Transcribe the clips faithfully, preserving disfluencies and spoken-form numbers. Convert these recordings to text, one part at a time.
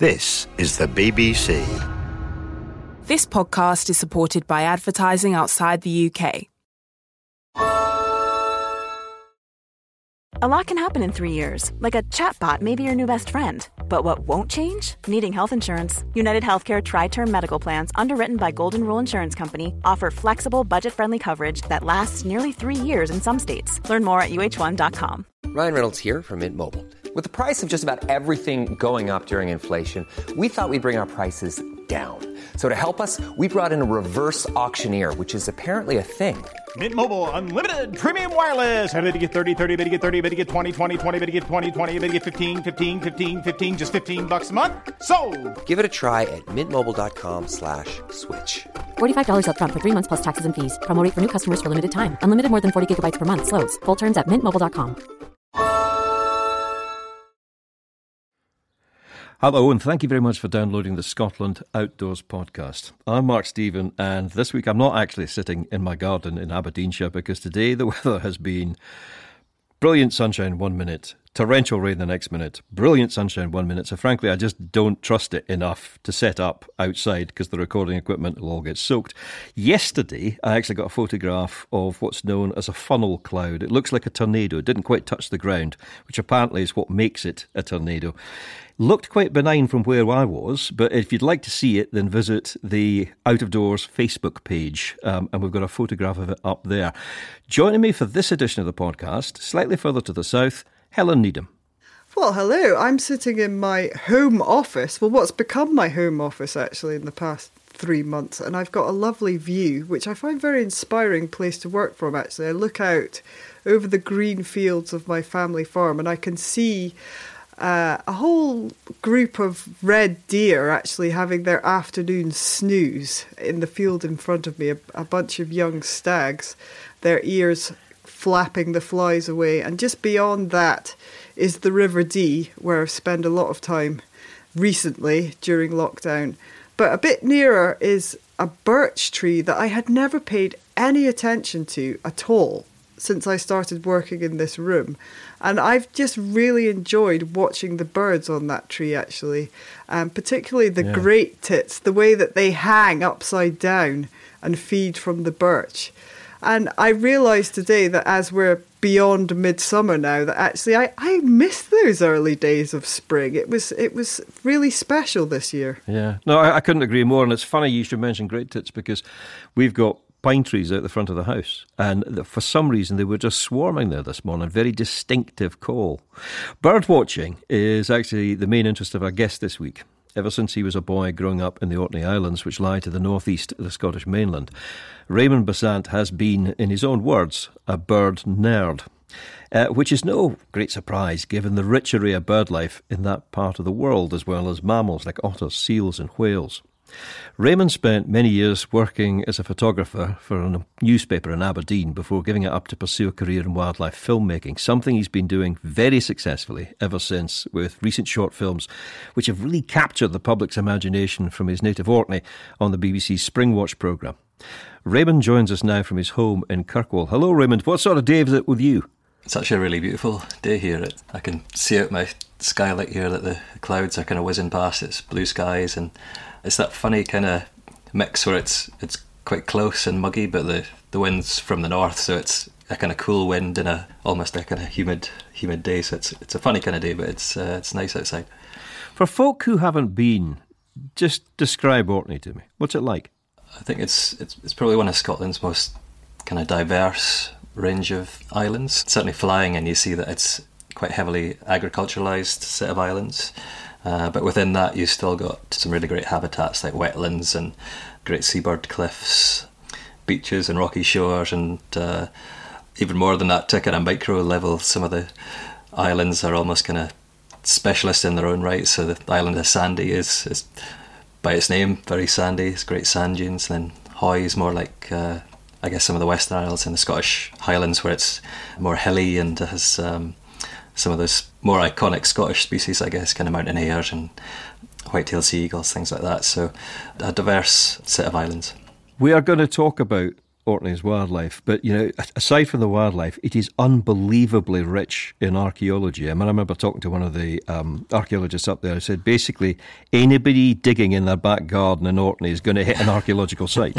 This is the B B C. This podcast is supported by advertising outside the U K. A lot can happen in three years, like a chatbot may be your new best friend. But what won't change? Needing health insurance. United Healthcare Tri-Term Medical Plans, underwritten by Golden Rule Insurance Company, offer flexible, budget-friendly coverage that lasts nearly three years in some states. Learn more at U H one dot com. Ryan Reynolds here from Mint Mobile. With the price of just about everything going up during inflation, we thought we'd bring our prices down. So to help us, we brought in a reverse auctioneer, which is apparently a thing. Mint Mobile Unlimited Premium Wireless. How to get thirty, thirty, how to get thirty, how to get twenty, twenty, twenty, how to get twenty, twenty, how to get fifteen, fifteen, fifteen, fifteen, just fifteen bucks a month? Sold! Give it a try at mintmobile.com slash switch. forty-five dollars up front for three months plus taxes and fees. Promo rate for new customers for limited time. Unlimited more than forty gigabytes per month. Slows full terms at mint mobile dot com. Hello, and thank you very much for downloading the Scotland Outdoors podcast. I'm Mark Stephen, and this week I'm not actually sitting in my garden in Aberdeenshire because today the weather has been brilliant sunshine one minute, torrential rain the next minute, brilliant sunshine one minute. So frankly, I just don't trust it enough to set up outside because the recording equipment will all get soaked. Yesterday, I actually got a photograph of what's known as a funnel cloud. It looks like a tornado. It didn't quite touch the ground, which apparently is what makes it a tornado. Looked quite benign from where I was, but if you'd like to see it, then visit the Out of Doors Facebook page, um, and we've got a photograph of it up there. Joining me for this edition of the podcast, slightly further to the south, Helen Needham. Well, hello. I'm sitting in my home office. Well, what's become my home office, actually, in the past three months. And I've got a lovely view, which I find a very inspiring place to work from, actually. I look out over the green fields of my family farm and I can see uh, a whole group of red deer actually having their afternoon snooze in the field in front of me. A, a bunch of young stags, their ears flapping the flies away. And just beyond that is the River Dee, where I've spent a lot of time recently during lockdown. But a bit nearer is a birch tree that I had never paid any attention to at all since I started working in this room. And I've just really enjoyed watching the birds on that tree, actually, um, particularly the yeah. great tits, the way that they hang upside down and feed from the birch. And I realised today that as we're beyond midsummer now, that actually I, I miss those early days of spring. It was it was really special this year. Yeah, no, I, I couldn't agree more. And it's funny you should mention great tits because we've got pine trees out the front of the house. And for some reason, they were just swarming there this morning. Very distinctive call. Bird watching is actually the main interest of our guest this week. Ever since he was a boy growing up in the Orkney Islands, which lie to the northeast of the Scottish mainland, Raymond Besant has been, in his own words, a bird nerd, uh, which is no great surprise given the rich array of bird life in that part of the world, as well as mammals like otters, seals and whales. Raymond spent many years working as a photographer for a newspaper in Aberdeen before giving it up to pursue a career in wildlife filmmaking, something he's been doing very successfully ever since, with recent short films which have really captured the public's imagination from his native Orkney on the B B C's Springwatch programme. Raymond joins us now from his home in Kirkwall. Hello, Raymond. What sort of day is it with you? It's actually a really beautiful day here. I can see out my skylight here that the clouds are kind of whizzing past. It's blue skies, and it's that funny kind of mix where it's it's quite close and muggy, but the, the wind's from the north, so it's a kind of cool wind and a almost a kind of humid humid day. So it's it's a funny kind of day, but it's uh, it's nice outside. For folk who haven't been, just describe Orkney to me. What's it like? I think it's it's it's probably one of Scotland's most kind of diverse range of islands. Certainly flying in, you see that it's quite heavily agriculturalised set of islands. Uh, but within that, you've still got some really great habitats like wetlands and great seabird cliffs, beaches and rocky shores, and uh, even more than that, to kind of micro level, some of the islands are almost kind of specialist in their own right. So the island of Sandy is, is by its name, very sandy. It's great sand dunes. And then Hoy is more like, uh, I guess, some of the Western Isles in the Scottish Highlands, where it's more hilly and has um, some of those more iconic Scottish species, I guess, kind of mountain hares and white-tailed sea eagles, things like that. So a diverse set of islands. We are going to talk about Orkney's wildlife, but, you know, aside from the wildlife, it is unbelievably rich in archaeology. I mean, I remember talking to one of the um, archaeologists up there who said, basically, anybody digging in their back garden in Orkney is going to hit an archaeological site.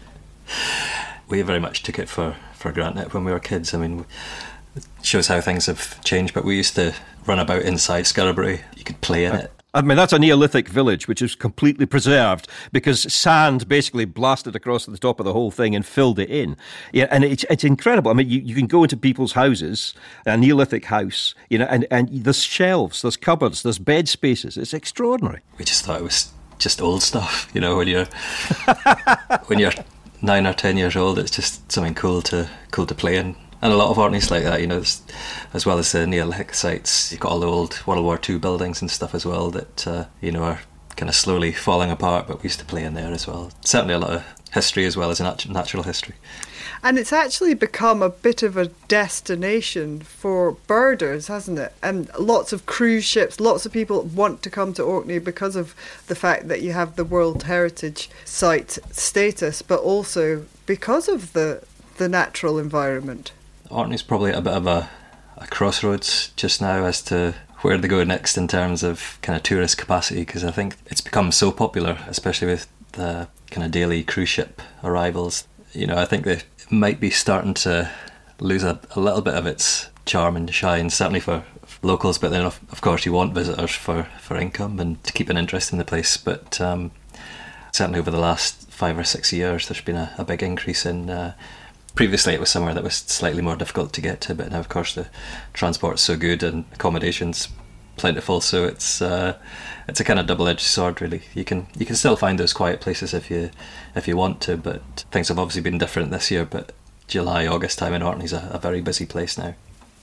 We very much took it for, for granted when we were kids. I mean, it shows how things have changed, but we used to run about inside Scarborough. You could play in it. I mean, that's a Neolithic village, which is completely preserved because sand basically blasted across the top of the whole thing and filled it in. Yeah, and it's it's incredible. I mean, you, you can go into people's houses, a Neolithic house, you know, and, and there's shelves, there's cupboards, there's bed spaces. It's extraordinary. We just thought it was just old stuff, you know, when you're when you're nine or ten years old, it's just something cool to cool to play in. And a lot of Orkney's like that, you know, as well as the Neolithic sites. You've got all the old World War Two buildings and stuff as well that, uh, you know, are kind of slowly falling apart, but we used to play in there as well. Certainly a lot of history as well as nat- natural history. And it's actually become a bit of a destination for birders, hasn't it? And lots of cruise ships, lots of people want to come to Orkney because of the fact that you have the World Heritage Site status, but also because of the the natural environment. Orkney's probably at a bit of a, a crossroads just now as to where they go next in terms of kind of tourist capacity, because I think it's become so popular, especially with the kind of daily cruise ship arrivals. You know, I think they might be starting to lose a, a little bit of its charm and shine, certainly for locals, but then of, of course you want visitors for, for income and to keep an interest in the place. But um, certainly over the last five or six years there's been a, a big increase in uh, previously it was somewhere that was slightly more difficult to get to, but now of course the transport's so good and accommodations plentiful, so it's uh, it's a kind of double-edged sword really. You can you can still find those quiet places if you if you want to, but things have obviously been different this year, but July, August time in Orkney's a, a very busy place now.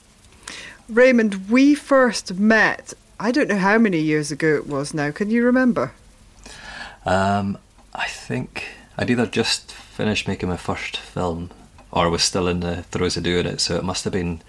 Raymond, we first met, I don't know how many years ago it was now, can you remember? Um, I think I'd either just finished making my first film or was still in the throes of doing it, so it must have been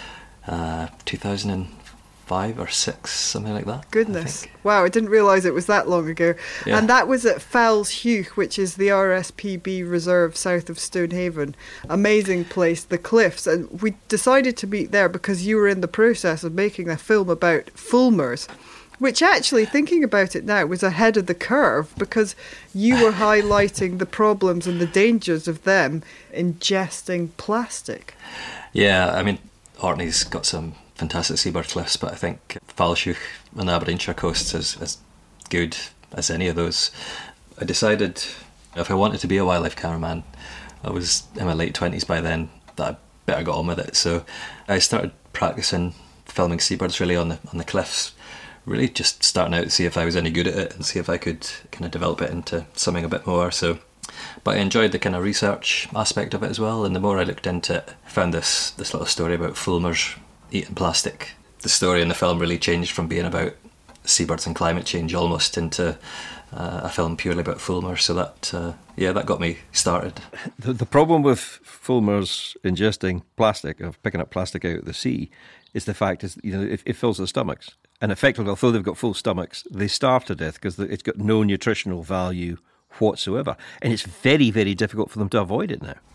uh, two thousand five or six, something like that. Goodness. I wow, I didn't realise it was that long ago. Yeah. And that was at Fowles Hugh, which is the R S P B reserve south of Stonehaven. Amazing place, the cliffs. And we decided to meet there because you were in the process of making a film about fulmars, which actually, thinking about it now, was ahead of the curve because you were highlighting the problems and the dangers of them ingesting plastic. Yeah, I mean, Orkney's got some fantastic seabird cliffs, but I think Fowles Hugh on the Aberdeenshire coast is as good as any of those. I decided if I wanted to be a wildlife cameraman, I was in my late twenties by then, that I better get on with it. So I started practicing filming seabirds really on the on the cliffs, really just starting out to see if I was any good at it and see if I could kind of develop it into something a bit more. So, but I enjoyed the kind of research aspect of it as well, and the more I looked into it, I found this this little story about fulmars eating plastic. The story in the film really changed from being about seabirds and climate change almost into uh, a film purely about fulmars. So that, uh, yeah, that got me started. The, the problem with fulmars ingesting plastic, of picking up plastic out of the sea, is the fact is, you know, it, it fills their stomachs. And effectively, although they've got full stomachs, they starve to death because it's got no nutritional value whatsoever. And it's very, very difficult for them to avoid it now.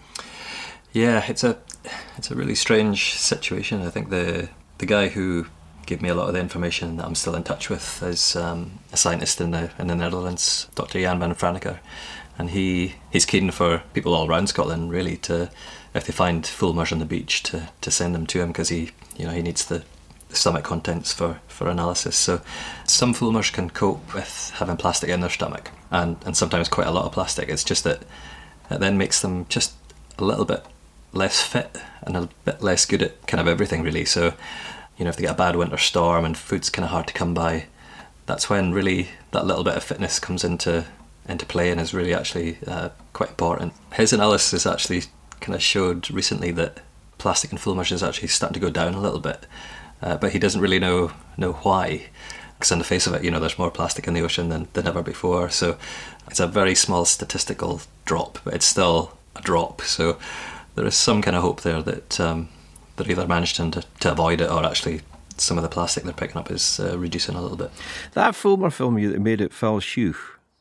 Yeah, it's a it's a really strange situation. I think the the guy who gave me a lot of the information that I'm still in touch with is um, a scientist in the in the Netherlands, Doctor Jan van Franeker, and he he's keen for people all around Scotland really to, if they find fulmars on the beach, to, to send them to him because he you know he needs the, the stomach contents for, for analysis. So some fulmars can cope with having plastic in their stomach, and and sometimes quite a lot of plastic. It's just that it then makes them just a little bit less fit and a bit less good at kind of everything really. So, you know, if they get a bad winter storm and food's kind of hard to come by, that's when really that little bit of fitness comes into into play and is really actually uh, quite important. His analysis actually kind of showed recently that plastic in fulmars is actually starting to go down a little bit, uh, but he doesn't really know know why, because on the face of it, you know, there's more plastic in the ocean than, than ever before. So it's a very small statistical drop, but it's still a drop. So there is some kind of hope there that um, they're either managing to, to avoid it, or actually some of the plastic they're picking up is uh, reducing a little bit. That fulmar film you made at Fowles Hugh,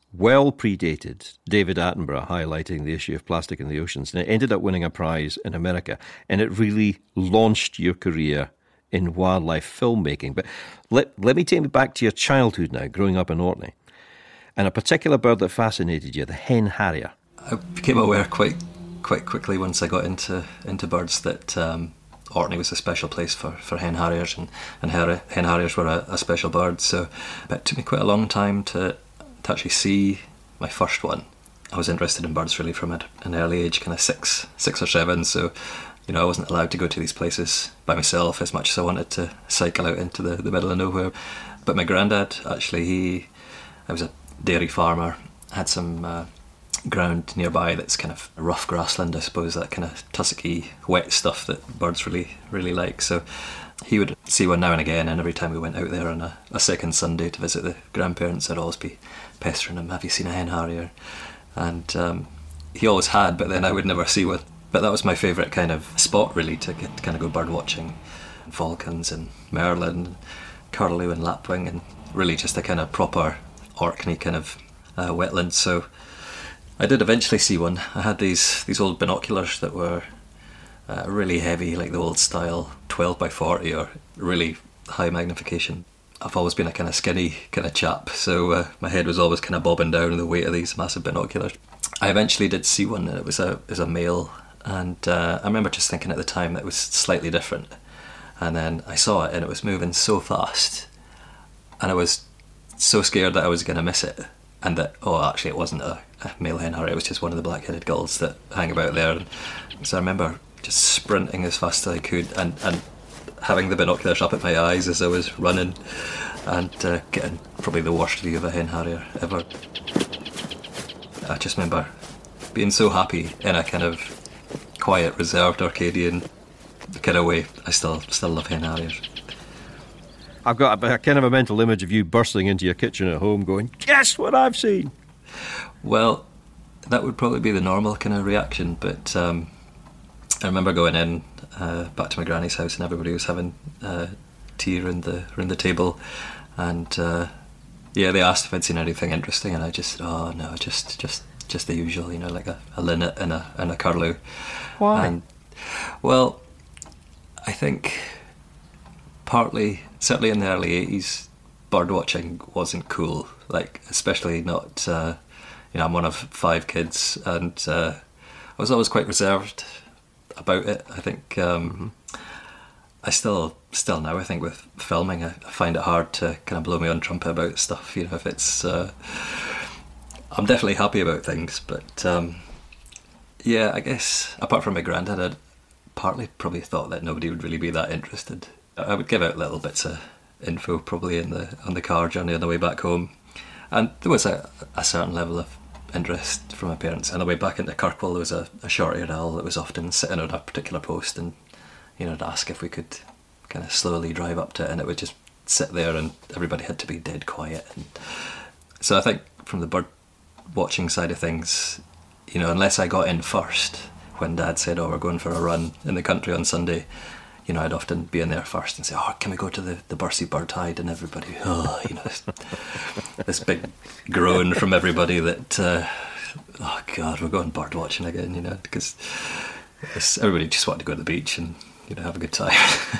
well predated David Attenborough highlighting the issue of plastic in the oceans, and it ended up winning a prize in America, and it really launched your career in wildlife filmmaking. But let, let me take me back to your childhood now, growing up in Orkney, and a particular bird that fascinated you, the hen harrier. I became aware quite quite quickly once I got into into birds that um, Orkney was a special place for, for hen harriers, and, and her, hen harriers were a, a special bird. So it took me quite a long time to, to actually see my first one. I was interested in birds really from an early age, kind of six, six or seven. So, you know, I wasn't allowed to go to these places by myself as much as I wanted to cycle out into the, the middle of nowhere. But my granddad, actually, he, I was a dairy farmer, had some uh, ground nearby that's kind of rough grassland, I suppose, that kind of tussocky, wet stuff that birds really, really like. So he would see one now and again, and every time we went out there on a, a second Sunday to visit the grandparents, I'd always be pestering him, have you seen a hen harrier? And um, he always had, but then I would never see one. But that was my favourite kind of spot, really, to get to kind of go bird watching. Falcons and merlin, curlew and lapwing, and really just a kind of proper Orkney kind of uh, wetland. So I did eventually see one. I had these these old binoculars that were uh, really heavy, like the old style twelve by forty or really high magnification. I've always been a kind of skinny kind of chap, so uh, my head was always kind of bobbing down with the weight of these massive binoculars. I eventually did see one, and it was a it was a male, and uh, I remember just thinking at the time that it was slightly different. And then I saw it, and it was moving so fast, and I was so scared that I was going to miss it, and that, oh, actually it wasn't a, a male hen harrier, it was just one of the black-headed gulls that hang about there. And so I remember just sprinting as fast as I could, and, and having the binoculars up at my eyes as I was running, and uh, getting probably the worst view of a hen harrier ever. I just remember being so happy in a kind of quiet, reserved Orcadian kind of way. I still still love hen harriers. I've got a, a kind of a mental image of you bursting into your kitchen at home going, guess what I've seen? Well, that would probably be the normal kind of reaction, but um, I remember going in uh, back to my granny's house, and everybody was having uh, tea around the, around the table, and uh, yeah, they asked if I'd seen anything interesting, and I just said, oh no, just just just the usual, you know, like a, a linnet and a, and a curlew. Why? And, well, I think partly, certainly in the early eighties, bird watching wasn't cool, like especially not, uh, you know, I'm one of five kids, and uh, I was always quite reserved about it. I think um, I still, still now, I think with filming, I, I find it hard to kind of blow my own trumpet about stuff, you know, if it's, uh, I'm definitely happy about things, but um, yeah, I guess apart from my granddad, I'd partly probably thought that nobody would really be that interested. I would give out little bits of info probably in the on the car journey on the way back home, and there was a, a certain level of interest from my parents. On the way back into Kirkwall, there was a, a short-eared owl that was often sitting on a particular post, and you know, I'd ask if we could kind of slowly drive up to it, and it would just sit there, and everybody had to be dead quiet. And so I think from the bird watching side of things, you know, unless I got in first when Dad said, oh, we're going for a run in the country on Sunday, you know, I'd often be in there first and say, oh, can we go to the, the Bursey Bird Hide? And everybody, oh, you know, this, this big groan from everybody that, uh, oh God, we're going bird watching again, you know, because everybody just wanted to go to the beach and, you know, have a good time.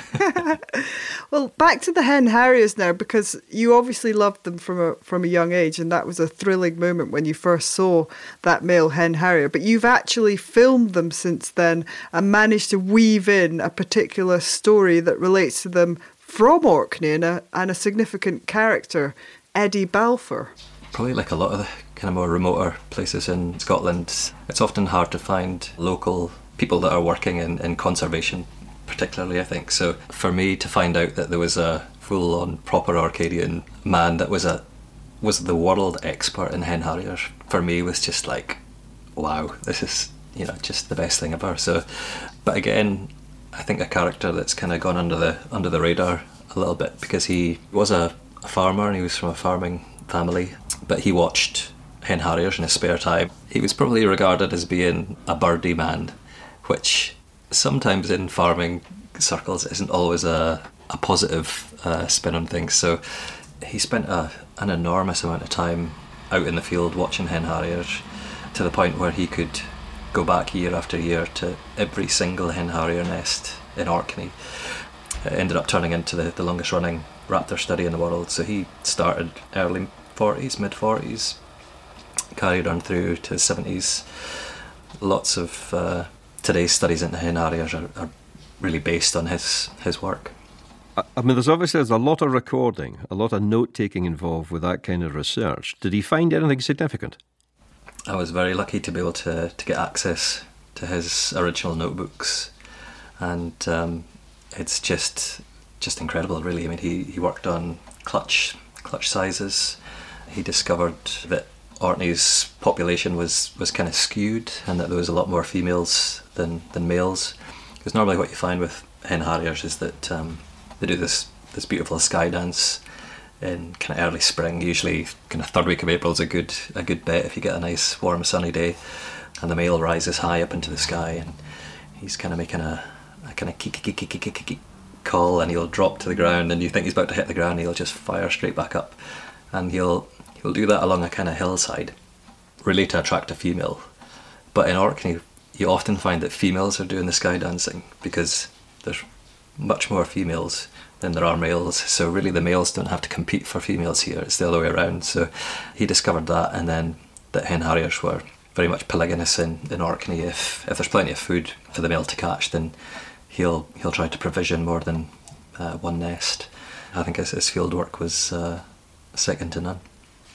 Well, back to the hen harriers now, because you obviously loved them from a from a young age, and that was a thrilling moment when you first saw that male hen harrier. But you've actually filmed them since then and managed to weave in a particular story that relates to them from Orkney and a, and a significant character, Eddie Balfour. Probably like a lot of the kind of more remoter places in Scotland, it's often hard to find local people that are working in, in conservation, particularly, I think. So for me to find out that there was a full-on proper Orcadian man that was a was the world expert in hen harriers, for me was just like, wow, this is, you know, just the best thing ever. So, but again, I think a character that's kind of gone under the under the radar a little bit, because he was a, a farmer and he was from a farming family, but he watched hen harriers in his spare time. He was probably regarded as being a birdie man, which sometimes in farming circles isn't always a, a positive uh, spin on things. So he spent a, an enormous amount of time out in the field watching hen harriers, to the point where he could go back year after year to every single hen harrier nest in Orkney. It ended up turning into the, the longest running raptor study in the world. So he started early forties, mid forties, carried on through to his seventies. Lots of uh, today's studies into hen harriers are, are really based on his, his work. I mean, there's obviously there's a lot of recording, a lot of note-taking involved with that kind of research. Did he find anything significant? I was very lucky to be able to, to get access to his original notebooks, and um, it's just just incredible, really. I mean, he, he worked on clutch clutch sizes. He discovered that Orkney's population was, was kind of skewed, and that there was a lot more females than, than males. Because normally what you find with hen harriers is that um, they do this, this beautiful sky dance in kind of early spring. Usually kind of third week of April is a good a good bet if you get a nice warm sunny day, and the male rises high up into the sky, and he's kind of making a, a kind of kick kick kick kick kick call, and he'll drop to the ground, and you think he's about to hit the ground, and he'll just fire straight back up, and he'll he'll do that along a kind of hillside, really to attract a female. But in Orkney, you often find that females are doing the sky dancing because there's much more females than there are males, so really the males don't have to compete for females here, it's the other way around. So he discovered that, and then that hen harriers were very much polygynous in, in Orkney. If if there's plenty of food for the male to catch, then he'll he'll try to provision more than uh, one nest. I think his, his field work was uh, second to none.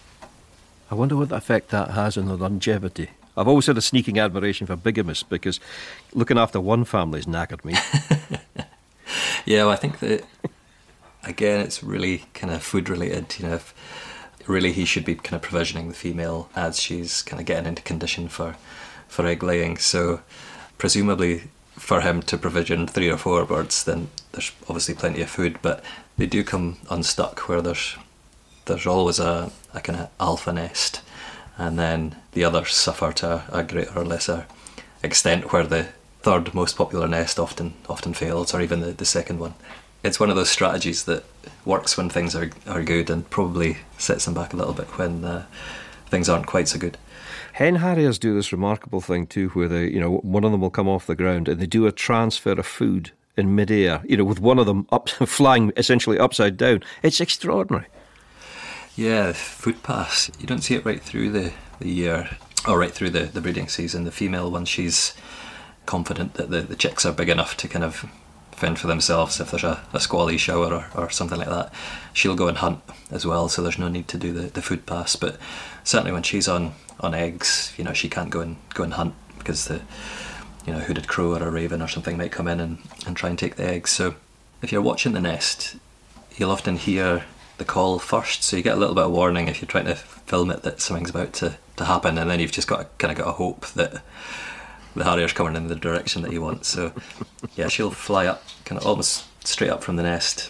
I wonder what effect that has on the longevity. I've always had a sneaking admiration for bigamists, because looking after one family's knackered me. Yeah, well, I think that, again, it's really kind of food related. You know, if really he should be kind of provisioning the female as she's kind of getting into condition for, for egg laying. So presumably for him to provision three or four birds, then there's obviously plenty of food, but they do come unstuck where there's there's always a, a kind of alpha nest, and then the others suffer to a greater or lesser extent, where the third most popular nest often often fails, or even the, the second one. It's one of those strategies that works when things are, are good, and probably sets them back a little bit when uh, things aren't quite so good. Hen harriers do this remarkable thing too, where they, you know, one of them will come off the ground and they do a transfer of food in midair, you know, with one of them up flying essentially upside down. It's extraordinary. Yeah, food pass. You don't see it right through the, the year, or right through the, the breeding season. The female, when she's confident that the, the chicks are big enough to kind of fend for themselves, if there's a, a squally shower or, or something like that, she'll go and hunt as well, so there's no need to do the, the food pass. But certainly when she's on, on eggs, you know, she can't go and go and hunt, because the, you know, hooded crow or a raven or something might come in and, and try and take the eggs. So if you're watching the nest, you'll often hear the call first, so you get a little bit of warning if you're trying to film it that something's about to, to happen, and then you've just got to, kind of got to hope that the harrier's coming in the direction that you want. So yeah, she'll fly up kind of almost straight up from the nest.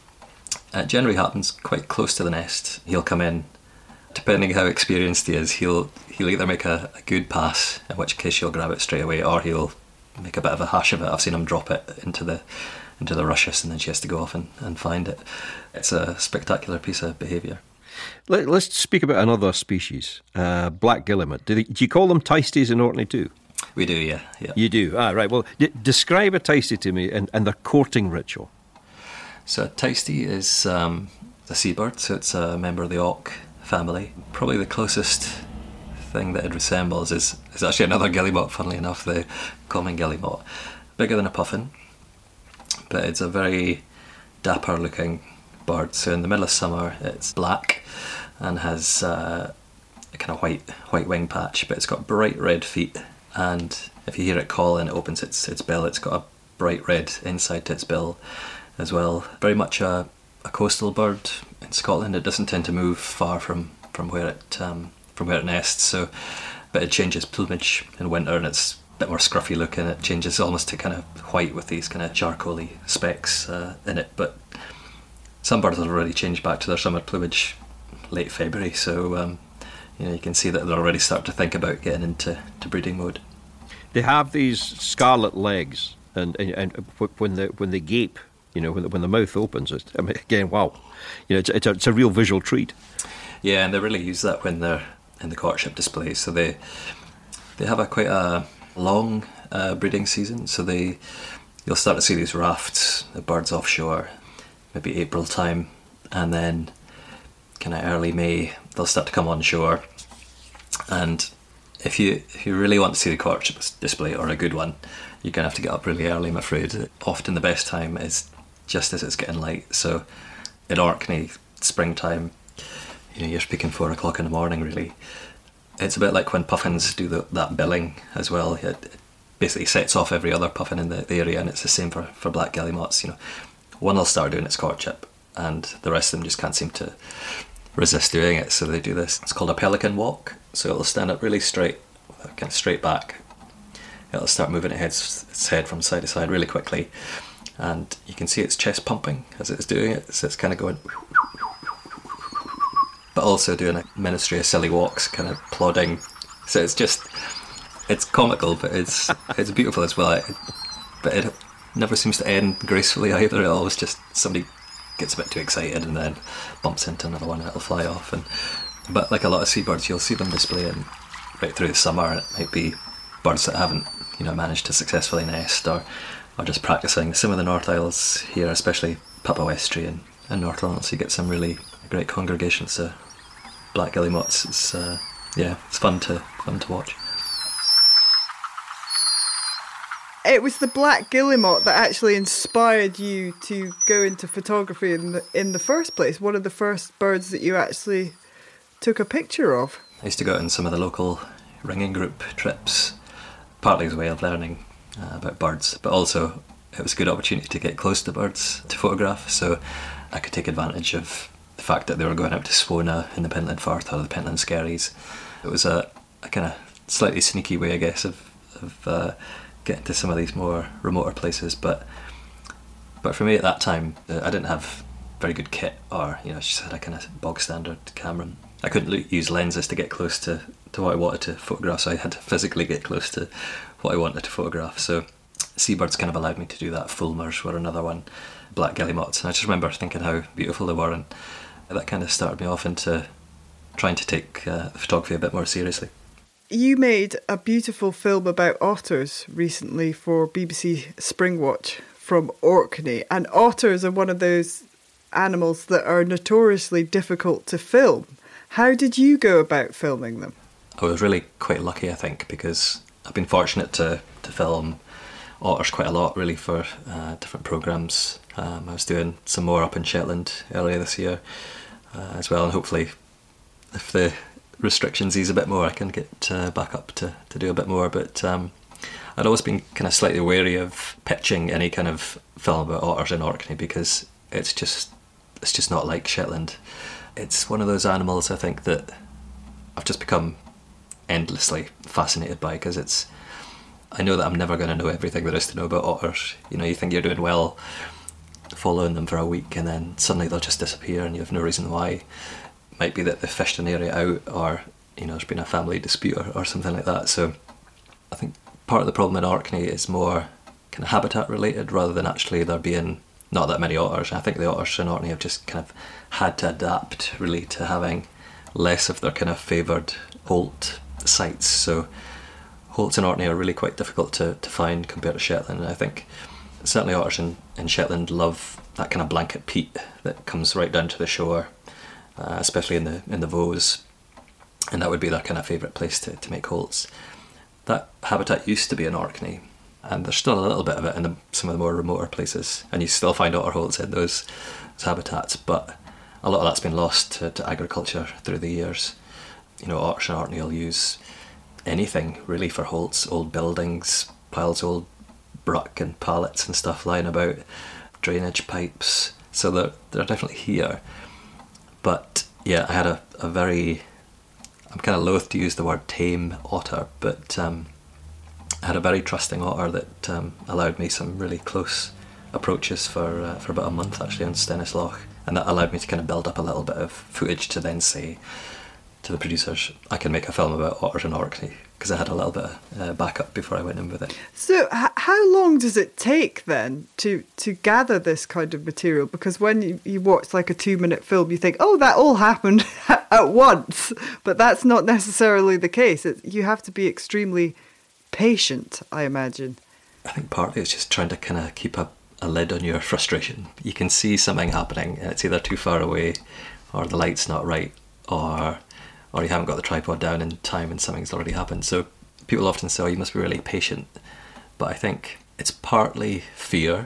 It generally happens quite close to the nest. He'll come in, depending how experienced he is, he'll he'll either make a, a good pass, in which case she'll grab it straight away, or he'll make a bit of a hash of it. I've seen him drop it into the into the rushes, and then she has to go off and, and find it. It's a spectacular piece of behaviour. Let, let's speak about another species, uh, black guillemot. Do, they, do you call them teisties in Orkney too? We do, yeah. yeah. You do? Ah, right. Well, d- describe a teistie to me and, and their courting ritual. So a teistie is um, a seabird, so it's a member of the auk family. Probably the closest thing that it resembles is, is actually another guillemot, funnily enough, the common guillemot. Bigger than a puffin, but it's a very dapper looking bird. So in the middle of summer it's black and has uh, a kind of white white wing patch, but it's got bright red feet, and if you hear it call and it opens its its bill, it's got a bright red inside to its bill as well. Very much a, a coastal bird in Scotland. It doesn't tend to move far from, from where it um, from where it nests, so but it changes plumage in winter, and it's a bit more scruffy looking. It changes almost to kind of white with these kind of charcoaly specks uh, in it. But some birds have already changed back to their summer plumage late February, so um, you know, you can see that they're already starting to think about getting into to breeding mode. They have these scarlet legs, and, and, and when they when they gape, you know, when the, when the mouth opens, it's, I mean, again, wow, you know, it's, it's, a, it's a real visual treat. Yeah, and they really use that when they're in the courtship displays. So they they have a quite a long uh, breeding season. So they you'll start to see these rafts, the birds offshore, maybe April time, and then kind of early May they'll start to come on shore. And if you if you really want to see the courtship display, or a good one, you're going to have to get up really early, I'm afraid. Often the best time is just as it's getting light. So in Orkney, springtime, you know, you're speaking four o'clock in the morning, really. It's a bit like when puffins do the, that billing as well. It, it basically sets off every other puffin in the, the area, and it's the same for, for black guillemots. You know, one will start doing its courtship, and the rest of them just can't seem to resist doing it. So they do this. It's called a pelican walk. So it'll stand up really straight, kind of straight back. It'll start moving its head, its head from side to side really quickly, and you can see its chest pumping as it's doing it. So it's kind of going, but also doing a ministry of silly walks, kind of plodding. So it's just, it's comical, but it's it's beautiful as well. It, but it never seems to end gracefully either. It always just, somebody gets a bit too excited and then bumps into another one and it'll fly off. And but like a lot of seabirds, you'll see them displaying right through the summer, and it might be birds that haven't, you know, managed to successfully nest, or or just practicing. Some of the North Isles here, especially Papawestry and, and North Lawrence, you get some really great congregations of black guillemots. It's uh, yeah, it's fun to fun to watch. It was the black guillemot that actually inspired you to go into photography in the in the first place. One of the first birds that you actually took a picture of. I used to go out on some of the local ringing group trips, partly as a way of learning uh, about birds, but also it was a good opportunity to get close to birds to photograph. So I could take advantage of the fact that they were going out to Swona in the Pentland Firth or the Pentland Skerries. It was a, a kind of slightly sneaky way, I guess, of, of uh, getting to some of these more remoter places. But but for me at that time, uh, I didn't have very good kit, or, you know, I just had a kind of bog standard camera. I couldn't lo- use lenses to get close to, to what I wanted to photograph, so I had to physically get close to what I wanted to photograph. So seabirds kind of allowed me to do that. Fulmars were another one, black guillemots, and I just remember thinking how beautiful they were, and that kind of started me off into trying to take uh, photography a bit more seriously. You made a beautiful film about otters recently for B B C Springwatch from Orkney, and otters are one of those animals that are notoriously difficult to film. How did you go about filming them? I was really quite lucky, I think, because I've been fortunate to, to film otters quite a lot, really, for uh, different programmes. Um, I was doing some more up in Shetland earlier this year uh, as well, and hopefully if the restrictions ease a bit more, I can get uh, back up to, to do a bit more. But um, I'd always been kind of slightly wary of pitching any kind of film about otters in Orkney, because it's just it's just not like Shetland. It's one of those animals, I think, that I've just become endlessly fascinated by, because it's, I know that I'm never going to know everything there is to know about otters. You know, you think you're doing well following them for a week, and then suddenly they'll just disappear and you have no reason why. It might be that they fished an area out, or, you know, there's been a family dispute or, or something like that. So I think part of the problem in Orkney is more kind of habitat related, rather than actually there being not that many otters. I think the otters in Orkney have just kind of had to adapt, really, to having less of their kind of favoured holt sites. So holts in Orkney are really quite difficult to, to find compared to Shetland. And I think certainly otters in, in Shetland love that kind of blanket peat that comes right down to the shore, uh, especially in the in the Vos, and that would be their kind of favourite place to, to make holts. That habitat used to be in Orkney, and there's still a little bit of it in the, some of the more remoter places, and you still find otter holts in those, those habitats, but a lot of that's been lost to, to agriculture through the years. You know, otters in Orkney will use anything really for holts, old buildings, piles of old bruck and pallets and stuff lying about, drainage pipes, so they're, they're definitely here. But yeah, I had a, a very, I'm kind of loath to use the word tame otter, but um, I had a very trusting otter that um, allowed me some really close approaches for uh, for about a month actually on Stennis Loch, and that allowed me to kind of build up a little bit of footage to then say, to the producers, I can make a film about otters in Orkney, because I had a little bit of uh, backup before I went in with it. So h- how long does it take then to, to gather this kind of material? Because when you, you watch like a two minute film, you think, oh, that all happened at once. But that's not necessarily the case. It, you have to be extremely patient, I imagine. I think partly it's just trying to kind of keep a, a lid on your frustration. You can see something happening and it's either too far away, or the light's not right, or or you haven't got the tripod down in time and something's already happened. So people often say, oh, you must be really patient. But I think it's partly fear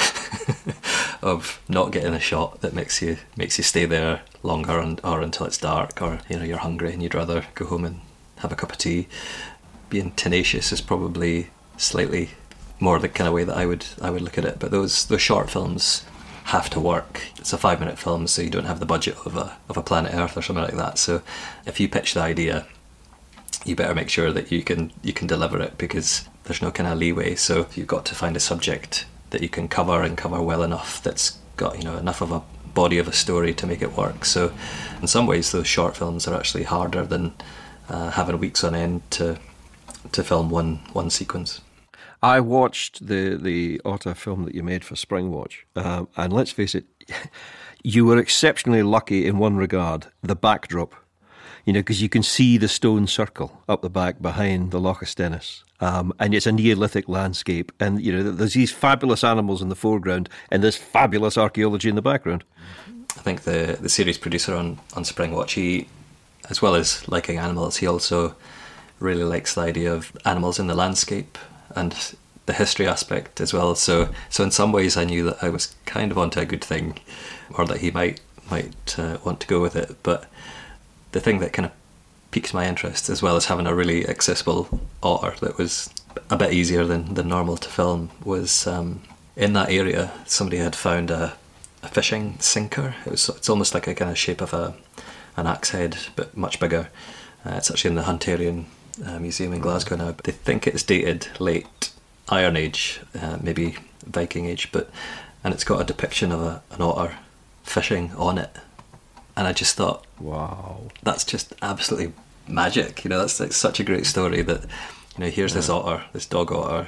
of not getting a shot that makes you makes you stay there longer, and, or until it's dark, or you know you're hungry and you'd rather go home and have a cup of tea. Being tenacious is probably slightly more the kind of way that I would I would look at it. But those those short films have to work. It's a five minute film, so you don't have the budget of a of a Planet Earth or something like that. So if you pitch the idea, you better make sure that you can you can deliver it, because there's no kind of leeway. So you've got to find a subject that you can cover and cover well enough, that's got you know enough of a body of a story to make it work. So in some ways those short films are actually harder than uh, having weeks on end to to film one one sequence. I watched the, the otter film that you made for Springwatch, um, and let's face it, you were exceptionally lucky in one regard, the backdrop, you know, because you can see the stone circle up the back behind the Loch Stennis, um, and it's a Neolithic landscape, and, you know, there's these fabulous animals in the foreground and there's fabulous archaeology in the background. I think the, the series producer on, on Springwatch, he, as well as liking animals, he also really likes the idea of animals in the landscape and the history aspect as well. So so in some ways I knew that I was kind of onto a good thing, or that he might might uh, want to go with it. But the thing that kind of piqued my interest, as well as having a really accessible otter that was a bit easier than, than normal to film, was um, in that area somebody had found a, a fishing sinker. It was It's almost like a kind of shape of a an axe head, but much bigger. Uh, it's actually in the Hunterian Uh, museum in Glasgow now. They think it's dated late Iron Age, uh, maybe Viking Age, but and it's got a depiction of a, an otter fishing on it, and I just thought, wow, that's just absolutely magic. You know, that's like such a great story that, you know, here's yeah. this otter, this dog otter,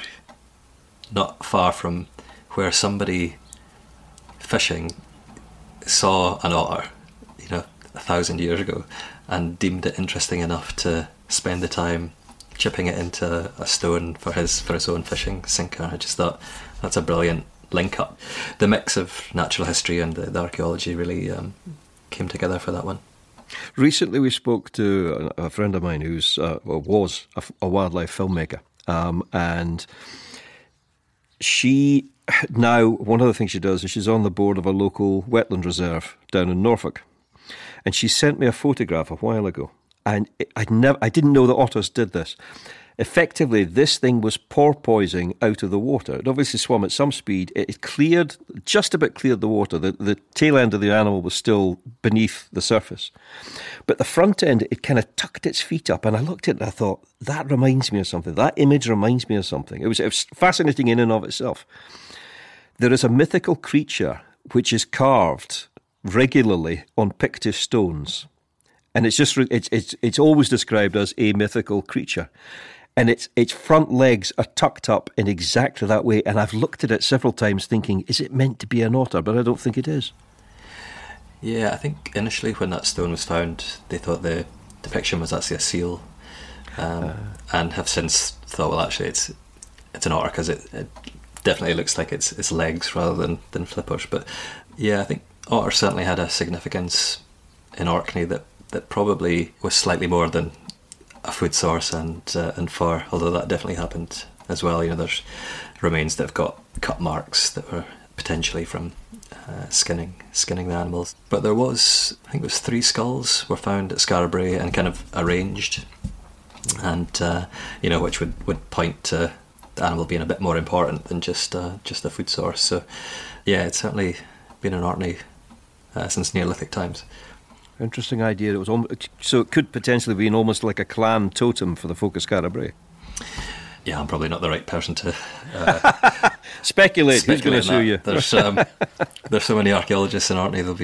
not far from where somebody fishing saw an otter, you know, a thousand years ago, and deemed it interesting enough to spend the time chipping it into a stone for his for his own fishing sinker. I just thought that's a brilliant link up. The mix of natural history and the, the archaeology really um, came together for that one. Recently we spoke to a, a friend of mine who's uh, well, was a, a wildlife filmmaker, um, and she now, one of the things she does is she's on the board of a local wetland reserve down in Norfolk, and she sent me a photograph a while ago. And I'd never, I didn't know that otters did this. Effectively, this thing was porpoising out of the water. It obviously swam at some speed. It cleared, just about cleared the water. The, the tail end of the animal was still beneath the surface. But the front end, it kind of tucked its feet up. And I looked at it and I thought, that reminds me of something. That image reminds me of something. It was, it was fascinating in and of itself. There is a mythical creature which is carved regularly on Pictish stones. And it's just it's it's it's always described as a mythical creature, and its its front legs are tucked up in exactly that way. And I've looked at it several times, thinking, is it meant to be an otter? But I don't think it is. Yeah, I think initially when that stone was found, they thought the depiction was actually a seal, um, uh, and have since thought, well, actually, it's it's an otter, because it, it definitely looks like it's it's legs rather than than flippers. But yeah, I think otter certainly had a significance in Orkney that. that probably was slightly more than a food source and uh, and fur, although that definitely happened as well. You know, there's remains that have got cut marks that were potentially from uh, skinning skinning the animals. But there was, I think it was three skulls were found at Skara and kind of arranged, and uh, you know, which would, would point to the animal being a bit more important than just uh, just a food source. So yeah, it's certainly been in Orkney uh, since Neolithic times. Interesting idea. It was almost, so it could potentially be almost like a clan totem for the folk of Skara Brae. Yeah, I'm probably not the right person to uh, speculate. Who's going to sue you? There's um, there's so many archaeologists in Orkney. They'll be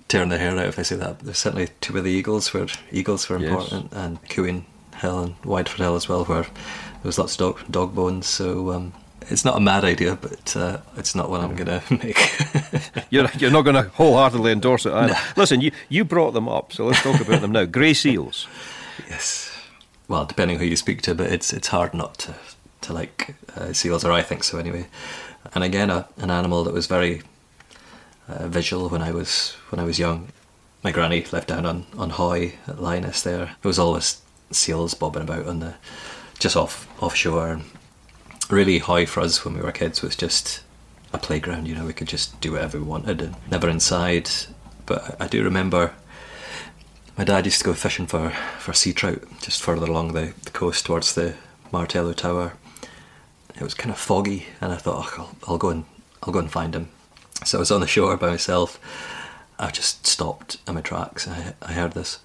tearing their hair out if I say that. There's certainly two of the eagles where eagles were Yes. important, and Cooing Hill and Wideford Hill as well, where there was lots of dog, dog bones. So um, it's not a mad idea, but uh, it's not one I'm going to make. You're, you're not going to wholeheartedly endorse it either. No. Listen, you, you brought them up, so let's talk about them now. Grey seals. Yes. Well, depending who you speak to, but it's it's hard not to, to like uh, seals, or I think so anyway. And again, a, an animal that was very uh, visual when I was when I was young. My granny lived down on, on Hoy at Lyoness there. There was always seals bobbing about on the just off offshore. And really, Hoy for us when we were kids was just a playground. You know, we could just do whatever we wanted and never inside. But I do remember my dad used to go fishing for, for sea trout just further along the, the coast towards the Martello Tower. It was kind of foggy, and I thought, oh, I'll, I'll go and I'll go and find him. So I was on the shore by myself. I just stopped in my tracks, and I, I heard this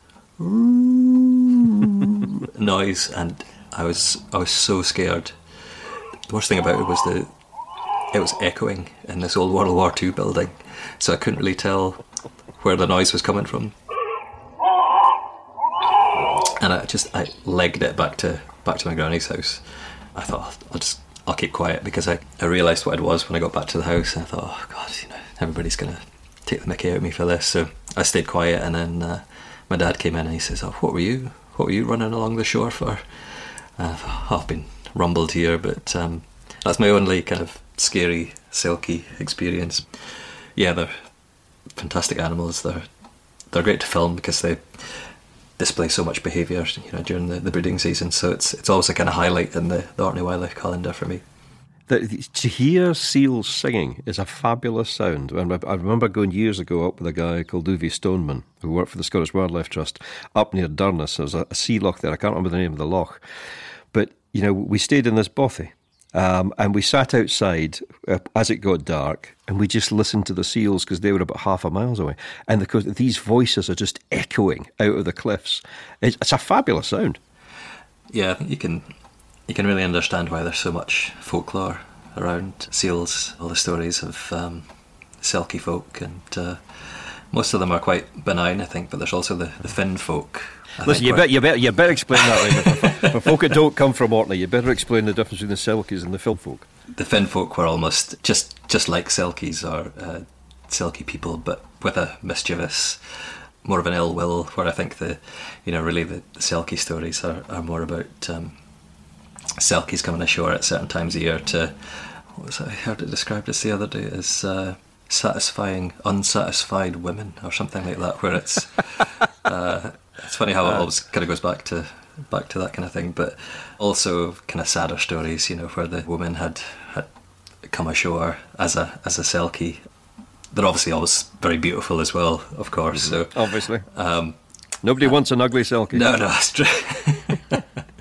noise, and I was I was so scared. The worst thing about it was the it was echoing in this old World War Two building, so I couldn't really tell where the noise was coming from. And I just I legged it back to back to my granny's house. I thought I'll just I'll keep quiet, because I, I realised what it was when I got back to the house, and I thought, oh God, you know, everybody's gonna take the mickey out of me for this. So I stayed quiet, and then uh, my dad came in and he says, oh, what were you what were you running along the shore for? And I thought, oh, I've been rumbled here, but um, that's my only kind of scary, silky experience. Yeah, they're fantastic animals. They're they're great to film because they display so much behaviour, you know, during the, the breeding season. So it's it's always a kind of highlight in the, the Orkney Wildlife calendar for me. The, to hear seals singing is a fabulous sound. And I, I remember going years ago up with a guy called Uwe Stoneman, who worked for the Scottish Wildlife Trust, up near Durness. There's a, a sea loch there. I can't remember the name of the loch. But, you know, we stayed in this bothy. Um, and we sat outside uh, as it got dark, and we just listened to the seals because they were about half a miles away. And the, these voices are just echoing out of the cliffs. It's, it's a fabulous sound. Yeah, I think you can you can really understand why there's so much folklore around seals. All the stories of um, Selkie folk, and uh, most of them are quite benign, I think. But there's also the, the Finn folk. I Listen, you, quite... bet, you, bet, you better explain that, right? for, for folk that don't come from Orkney, you better explain the difference between the Selkies and the Finn folk. The Finn folk were almost just, just like Selkies, or uh, Selkie people, but with a mischievous, more of an ill will, where I think the, you know, really the, the Selkie stories are, are more about um, Selkies coming ashore at certain times of year to, what was it, I heard it described as the other day, as uh, satisfying unsatisfied women, or something like that, where it's... Uh, It's funny how it always kind of goes back to back to that kind of thing, but also kind of sadder stories, you know, where the woman had, had come ashore as a as a Selkie. They're obviously always very beautiful as well, of course. So obviously, um, nobody uh, wants an ugly Selkie. No, no, that's true.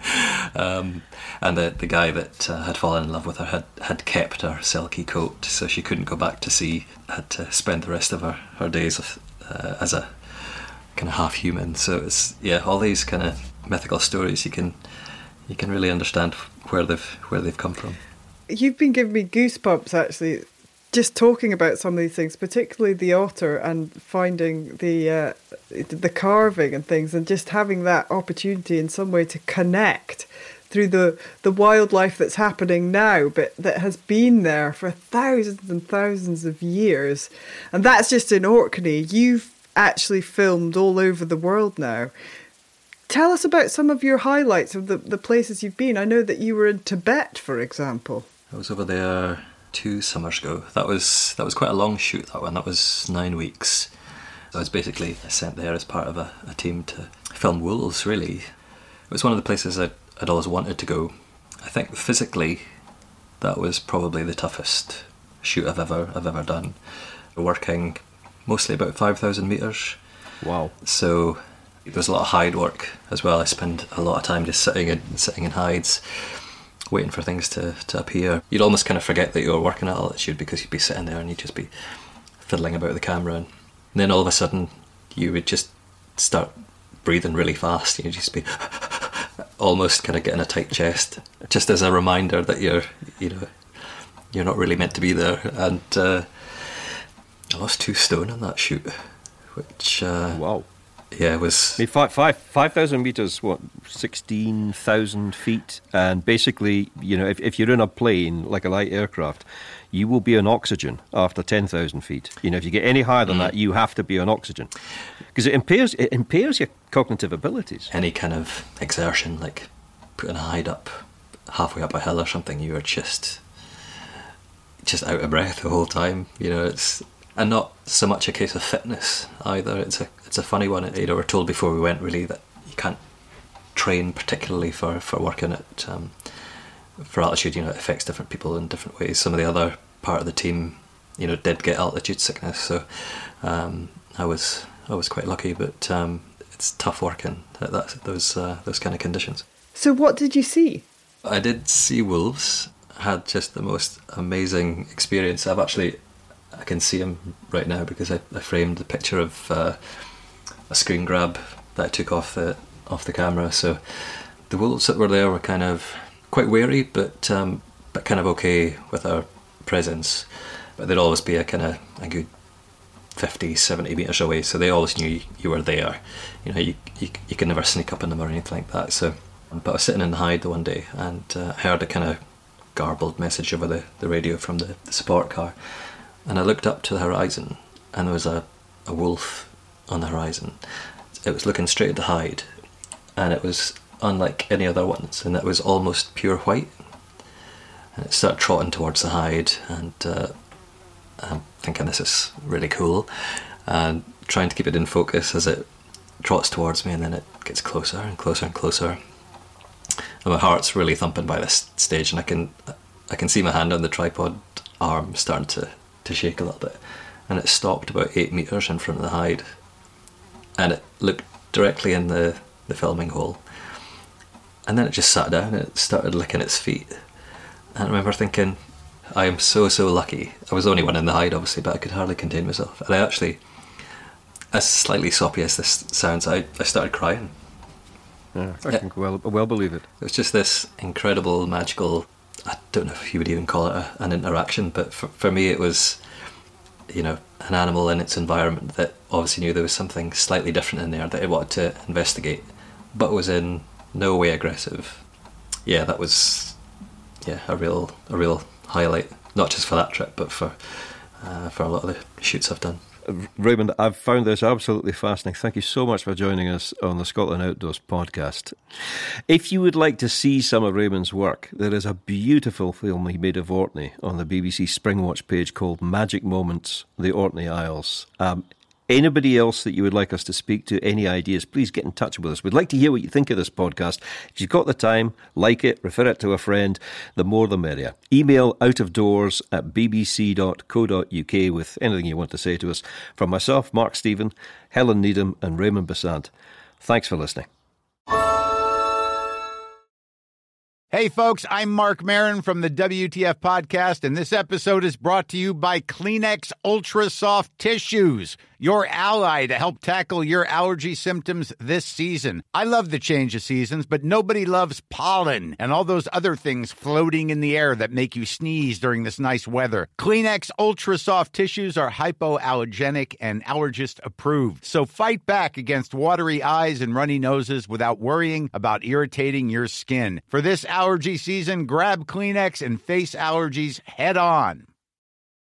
um, and the the guy that uh, had fallen in love with her had, had kept her Selkie coat, so she couldn't go back to sea. Had to spend the rest of her her days uh, as a kind of half human. So it's, yeah, all these kind of mythical stories, you can you can really understand where they've where they've come from. You've been giving me goosebumps actually, just talking about some of these things, particularly the otter and finding the uh, the carving and things, and just having that opportunity in some way to connect through the the wildlife that's happening now, but that has been there for thousands and thousands of years. And that's just in Orkney. You've actually filmed all over the world now. Tell us about some of your highlights of the, the places you've been. I know that you were in Tibet, for example. I was over there two summers ago. That was that was quite a long shoot, that one. That was nine weeks. I was basically sent there as part of a, a team to film wolves, really. It was one of the places I'd, I'd always wanted to go. I think physically that was probably the toughest shoot I've ever I've ever done. Working mostly about five thousand metres. Wow. So there's a lot of hide work as well. I spend a lot of time just sitting in, sitting in hides, waiting for things to, to appear. You'd almost kind of forget that you were working at altitude, because you'd be sitting there and you'd just be fiddling about the camera. And then all of a sudden you would just start breathing really fast. You'd just be almost kind of getting a tight chest, just as a reminder that you're, you know, you're not really meant to be there. And uh, I lost two stone on that shoot, which uh, wow. Yeah, it was... I mean, five, five, five thousand metres, what, sixteen thousand feet? And basically, you know, if, if you're in a plane, like a light aircraft, you will be on oxygen after ten thousand feet. You know, if you get any higher than mm. that, you have to be on oxygen. Because it impairs, it impairs your cognitive abilities. Any kind of exertion, like putting a hide up, halfway up a hill or something, you are just, just out of breath the whole time. You know, it's... And not so much a case of fitness either. It's a it's a funny one. You know, we're told before we went really that you can't train particularly for, for working at um, for altitude. You know, it affects different people in different ways. Some of the other part of the team, you know, did get altitude sickness. So um, I was I was quite lucky, but um, it's tough working at that those uh, those kind of conditions. So what did you see? I did see wolves. Had just the most amazing experience. I've actually. I can see him right now because I, I framed the picture of uh, a screen grab that I took off the off the camera. So the wolves that were there were kind of quite wary, but um, but kind of okay with our presence. But they'd always be a kind of a good fifty, seventy metres away, so they always knew you were there. You know, you you, you could never sneak up on them or anything like that. So, but I was sitting in the hide the one day and uh, heard a kind of garbled message over the, the radio from the, the support car. And I looked up to the horizon, and there was a, a wolf on the horizon. It was looking straight at the hide, and it was unlike any other ones, and it was almost pure white. And it started trotting towards the hide, and uh, I'm thinking this is really cool, and trying to keep it in focus as it trots towards me, and then it gets closer and closer and closer. And my heart's really thumping by this stage, and I can I can see my hand on the tripod arm starting to to shake a little bit, and it stopped about eight metres in front of the hide, and it looked directly in the, the filming hole, and then it just sat down and it started licking its feet. And I remember thinking, I am so so lucky. I was the only one in the hide obviously, but I could hardly contain myself, and I actually, as slightly soppy as this sounds, I, I started crying. Yeah, I can well, well believe it. It was just this incredible, magical, I don't know if you would even call it a, an interaction, but for, for me it was, you know, an animal in its environment that obviously knew there was something slightly different in there that it wanted to investigate, but was in no way aggressive. Yeah, that was, yeah, a real a real highlight, not just for that trip, but for uh, for a lot of the shoots I've done. Raymond, I've found this absolutely fascinating. Thank you so much for joining us on the Scotland Outdoors podcast. If you would like to see some of Raymond's work, there is a beautiful film he made of Orkney on the B B C Springwatch page called Magic Moments, the Orkney Isles. Um, Anybody else that you would like us to speak to, any ideas, please get in touch with us. We'd like to hear what you think of this podcast. If you've got the time, like it, refer it to a friend, the more the merrier. Email outofdoors at bbc dot co dot uk with anything you want to say to us. From myself, Mark Stephen, Helen Needham and Raymond Besant. Thanks for listening. Hey folks, I'm Mark Maron from the W T F Podcast, and this episode is brought to you by Kleenex Ultra Soft Tissues, your ally to help tackle your allergy symptoms this season. I love the change of seasons, but nobody loves pollen and all those other things floating in the air that make you sneeze during this nice weather. Kleenex Ultra Soft Tissues are hypoallergenic and allergist approved, so fight back against watery eyes and runny noses without worrying about irritating your skin. For this allergy season, grab Kleenex and face allergies head on.